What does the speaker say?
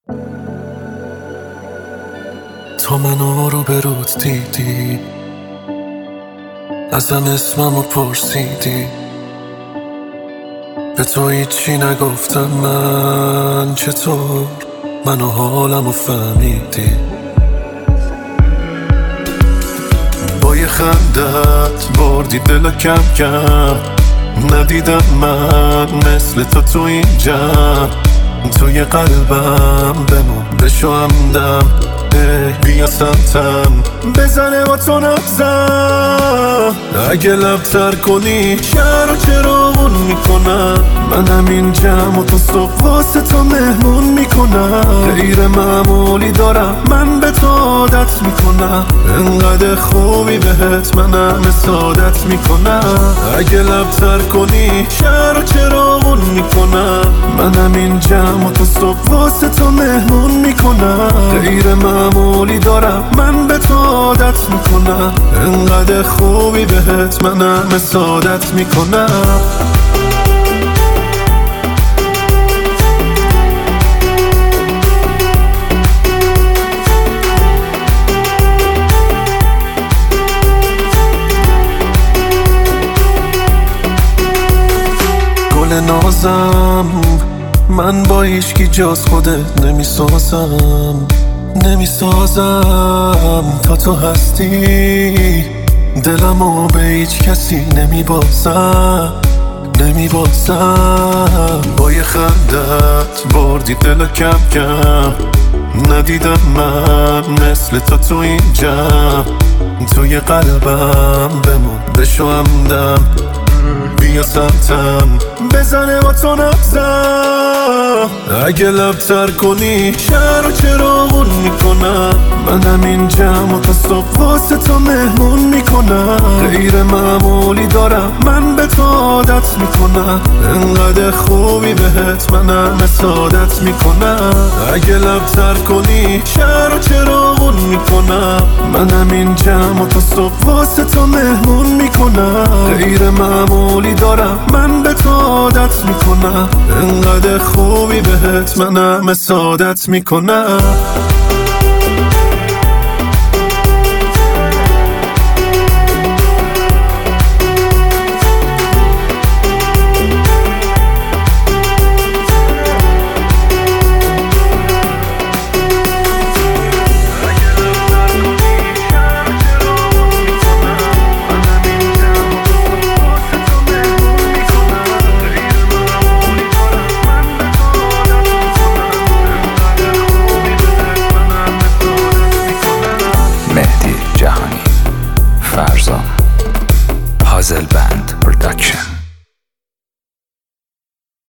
تو منو رو به رود دیدی، ازم اسممو پرسیدی، به تو هیچی نگفتم من. چطور منو حالمو فهمیدی؟ با یه خندت بردی دلو کم کم، ندیدم من مثل تو این جمع. توی قلبم بمون بشو همدم، بیا سمتم بزنه با تو نبزم. اگه لبتر کنی شهر رو چراغون میکنم، منم این جمع و تو صبح واسه تو مهمون میکنم. غیر معمولی دارم من به تو عادت میکنم، انقدر خوبی بهت منم سعادت میکنم. اگه لبتر کنی شهر رو چراغون میکنم، منم این جمع و تو صبح واسه تو مهمون میکنم. غیر معمولی دارم من به تو عادت میکنم، انقدر خوبی بهت منم سعادت میکنم. گل نازم من با هیچکی جز خودت نمیسازم تا تو هستی. دلمو به هیچ کسی نمیبازم. با یه خندت بردی دلو کم کم، ندیدم من مثل تو این جمع. توی قلبم بمون بشو همدم، بیا سمتم بزنه با تو نبزم. اگه لبتر کنی شهر رو چراغون میکنم، منم این جمع و تا صبح واسه تو مهمون میکنم. غیر معمولی دارم من به تو عادت میکنم، انقدر خوبی بهت منم سعادت میکنم. اگه لبتر کنی شهر رو چراغون میکنم، منم این جمع و تا صبح واسه تو مهمون میکنم. غیر معمولی دارم من به تو عادت میکنم، انقدر خوبی بهت منم سعادت میکنم. مهدی جهانی، فرزان، پازل بند پروداکشن.